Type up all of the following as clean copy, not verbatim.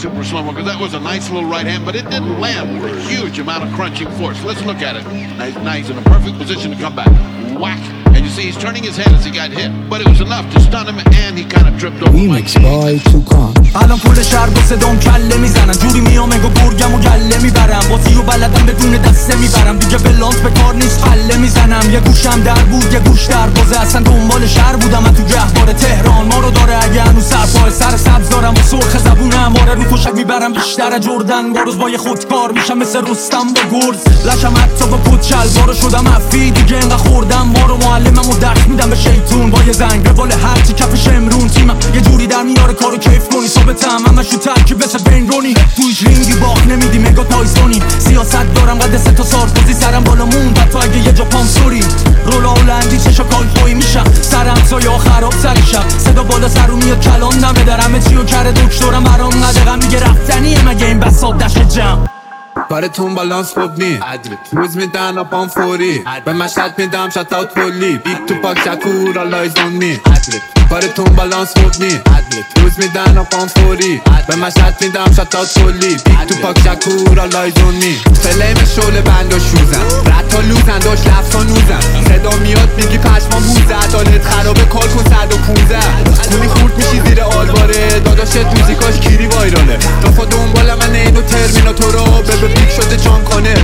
super slow-mo because that was a nice little right hand, but it didn't land with a huge amount of crunching force. Let's look at it. Now he's in a perfect position to come back. Whack. And you see he's turning his head as he got hit, but it was enough to stun him and he kind of tripped over. Remix by Tukan. الان کل شهر با صدام کله میزنن جوری میام انگار گرگم و گله میبرم بازی و بلدم بدون دسته میبرم دیگه بلانس به کار نیست فله میزنم یه گوشم در بود یه گوش در بازه اصلا دنبال شهر بودم من تو گهوار تهران ما رو داره اگه هنوز سرپای سر سبز دارم و سرخ زبونم آره رو توشک میبرم بیشتر جردن باروز با یه خودکار میشم مثل رستم با گرز لشم حتی با کت شلوارو شدم افی دیگه انقدر خوردم ما رو معلمم و درس میدم به شیطون با یه زنگ روال هرچی کف شمرون تیمم یه جوری در میاره کارو کیف کنی ثابتم همش رو ترکیب مثل بین رونی تویش رینگی باخت نمیدی مگا تایسونی سیاست دارم قد سه تا سارکوزی سرم بالا موند حتی اگه یه جا پام سوری رولا هلندی چشا کالفوی میشم سرم سایه خراب سر شب صدا بالا سر رو میاد کلام نمه در همه چی رو کرده دکترم برام ندقم میگه رفتنیه مگه این بساب دشت جمع کارتون بالانس خوب نی روز میدن آبان فوری به مشهد میدم شت اوت پولی بیگ تو پاک شکور آلایز اون می کارتون بالانس خوب نی روز میدن آبان فوری به مشهد میدم شت اوت پولی بیگ تو پاک شکور آلایز اون می فلیم شوله بند و شوزم رد تا لوزن داشت لفت تا نوزم صدا میاد میگی پشمان بوزه عدالت خرابه کار کن 115 کنی خورد میشی زیر آلواره داداشت موزیکاش کیری وایراله دافا دنبال من اینو ترمیناتورا به بیک شده جان کنه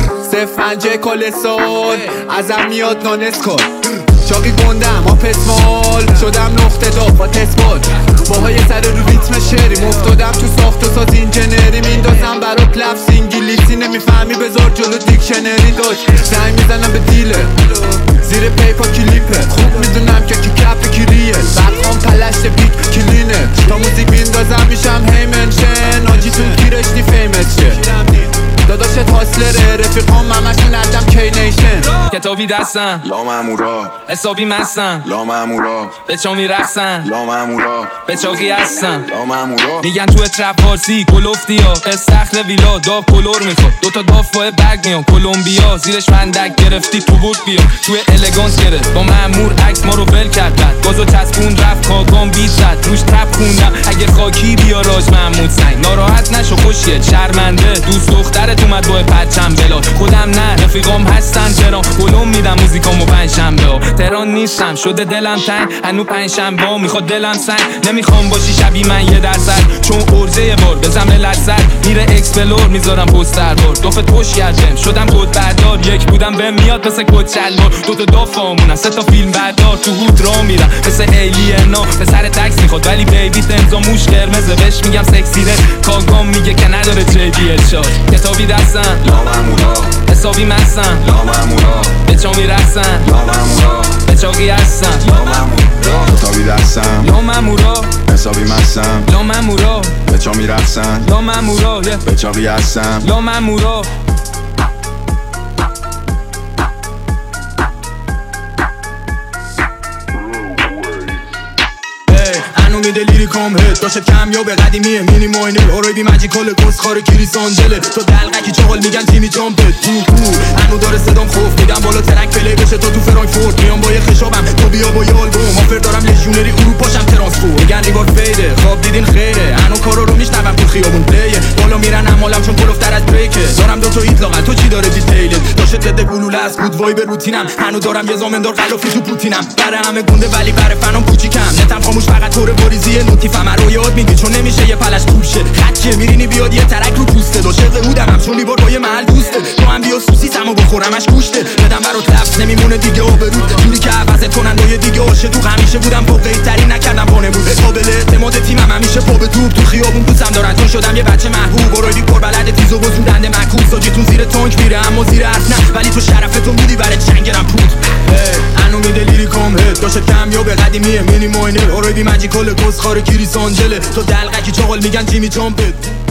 05 کالسال ازم میاد نانسکال چاقی گندم آپسمال شدم نقطه دافا تسبال باهای سر رو ریتم شعریم افتادم تو ساخت و ساز اینجنری میندازم برا لفظ انگلیسی نمیفهمی بذار جلو دیکشنری داشت زنگ میزنم به دیلر زیر پیپا کلیپه خوب میدونم که کی کپ کی ریل برخوام پلشت بیت کلینه تا موزیک میندازم میشم هیمنشن آجیتون گیرش نی فیمت شه داداشت هاسلره رفیقام همشون ندم کی نیشن کتابی دستم لا مامورا حسابی مستم لا مامورا به چا میرقصن لا مامورا به چاقی هستم لا مامورا میگن تو ترپ فارسی کلوفتی ها استخر ویلا دا کلور میخواد دوتا داف با برگ میان کلمبیا زیرش فندک گرفتی تو بود بیا توی الگانس گرفت با مامور عکس ما رو ول کرد بعد گازو چسبون رفت کاگام بیش زد روش تپ خوندم اگه خاکی بیا راج محمود سنگ ناراحت نشو خوشیه شرمنده دوست دخترت اومد با پرچم بلا خودم نه رفیقام هستن تهران گلوم میدم موزیکامو پنجشنبه تهران نیستم شده دلم تنگ هنو پنجشنبه میخواد دلم سنگ نمیخوام باشی شبیه من 1% چون ارزه یه بار بزنم لذت میره اکسپلور میذارم پوستر بار دافت پشت کردم شدم کد بردار یک بودم به میاد مثل کد چلوار دوتا دافامونن 3 تا فیلم بردار تو هود را میرم مثل ایلینا پسر تکس میخواد ولی بیبی تنزا موش قرمزه بهش میگم سکسی ره کاگام میگه که نداره JBL شات کتابی دستم لا مامورا حسابی مستم لا مامورا به چا میرقصن لا مامورا به چاقی هستم لا مامورا کتابی دستم لا مامورا حسابی مستم لا مامورا به چا میرقصن لا مامورا به چاقی هستم لا مامورا هنو میده لیریکام هد داشت کمیاب قدیمیه مینی ماینر آرایبی مجیکال گسخار کریس آنجله تو دلقکی چاقال میگن تیمی جامپت هنو داره صدام خوف میدم بالا ترک پلی بشه تا تو فرانکفورت میام با یه خشابم تو بیا با یه آلبوم آفر دارم لژیونری اروپاشم ترانسپورت میگن ریوارد فیده خواب دیدین خیره هنو کارا رو میشنوم تو خیابون پلیه بالا میرن امالم چون کلوفتر از بریکه دارم دو تا ایت لاغل تو چی داره دیتیلت داشت ضد گلوله از گود وایب روتینم هنو دارم یه زامندار قلافی تو پوتینم برای همه گونده ولی برای فنام کوچیکم نتم خاموش فقط طور بریزی نوتی فمر رو یاد میگی چون نمیشه یه پلش خوب شه خچه میرینی بیاد یه ترک رو پوسته دو شغل هودم هم چون لیبار با یه محل دوسته تو هم بیا سوسی سمو بخورمش گوشته بدم برات لفظ نمیمونه دیگه آبرود جوری که عوضت کنن با یه دیگه آشه تو همیشه بودم واقعی ترین نکردم پانه بود قابل اعتماد تیمم همیشه پا به توپ تو خیابون دوستم دارن چون شدم یه بچه محبوب برایدی پر بلد تیز و بزودنده معکوس ساجتون زیر تانک میره اما زیر حرف نه ولی تو شرفتون بودی برای چنگرم پود هنو میده لیریکام هد داشت کمیاب قدیمیه مینی ماینر آرایبی مجیکال گسخار کریس آنجله تو دلقکی چاقال میگن تیمی جامپت